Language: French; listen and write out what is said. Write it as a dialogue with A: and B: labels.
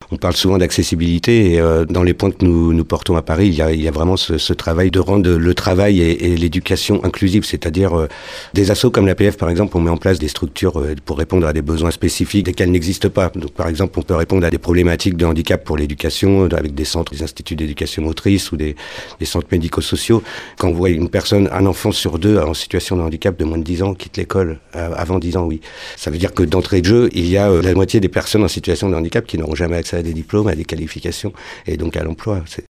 A: On parle souvent d'accessibilité et dans les points que nous portons à Paris, il y a vraiment ce travail de rendre le travail et l'éducation inclusive, c'est-à-dire des assos comme l'APF par exemple, on met en place des structures pour répondre à des besoins spécifiques desquels n'existent pas. Donc par exemple, on peut répondre à des problématiques de handicap pour l'éducation avec des centres, des instituts d'éducation motrice ou des centres médico-sociaux. Quand vous voyez une personne, un enfant sur deux en situation de handicap de moins de 10 ans quitte l'école avant 10 ans, oui. Ça veut dire que d'entrée de jeu, il y a la moitié des personnes en situation de handicap qui n'auront jamais accès à des diplômes, à des qualifications et donc à l'emploi.